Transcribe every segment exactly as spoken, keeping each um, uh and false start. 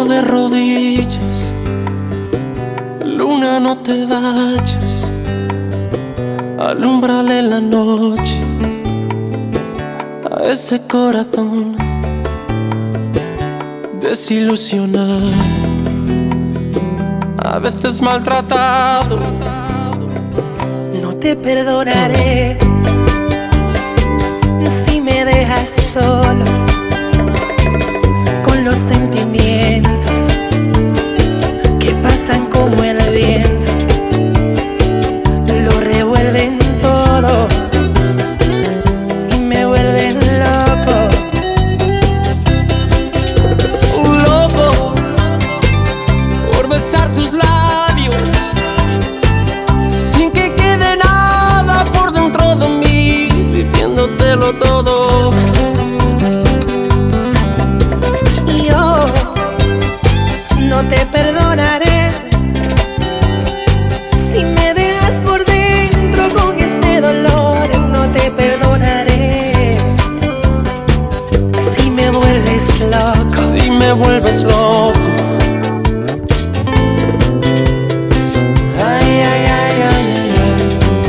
de rodillas, luna, no te vayas, alúmbrale la noche a ese corazón desilusionado, a veces maltratado. No te perdonaré si me dejas solo con los sentimientos que pasan como el viento, lo revuelven todo y me vuelven loco. Loco por besar tus labios sin que quede nada por dentro de mí, diciéndotelo todo. Yo no te perdonaré si me dejas por dentro con ese dolor. No te perdonaré si me vuelves loco. Si me vuelves loco. Ay, ay, ay, ay, ay, ay.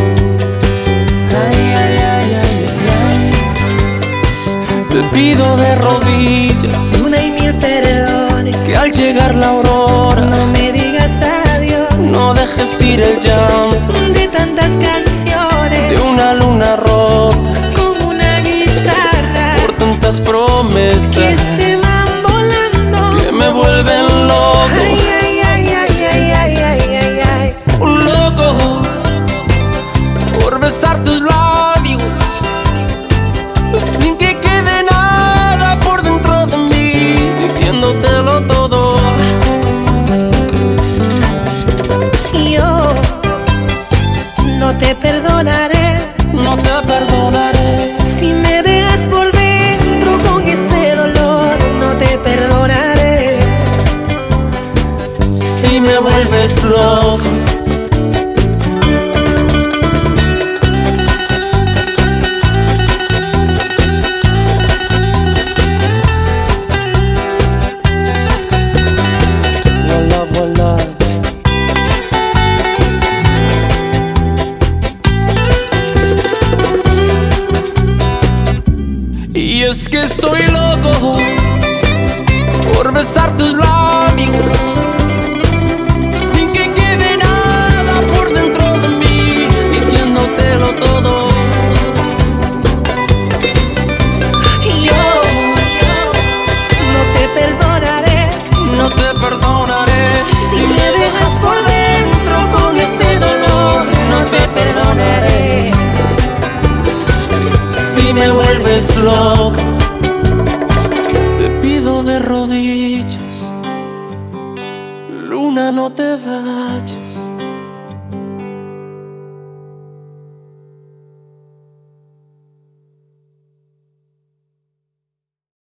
Ay, ay, ay, ay, ay, ay. Te pido de rodillas Una y mil perdones, que al llegar la aurora no me digas adiós. no dejes ir el llanto De tantas canciones, de una luna rota como una guitarra, por tantas que promesas se van volando, que me vuelven loco. Ay, ay, ay, ay, ay, ay, ay, ay, ay. Loco por besar tus labios sin que quede nada por dentro de mí, diciéndotelo todo. Yo no te perdonaré No te perdonaré si me dejas por dentro con ese dolor. No te perdonaré si me vuelves loco. Voilà, voilà. Y es que estoy loco por besar tus labios sin que quede nada por dentro de mí, diciéndotelo todo. Yo no te perdonaré No te perdonaré si me dejas por dentro con ese dolor. No te perdonaré si me vuelves loco. Te pido de rodillas, luna, no te vayas,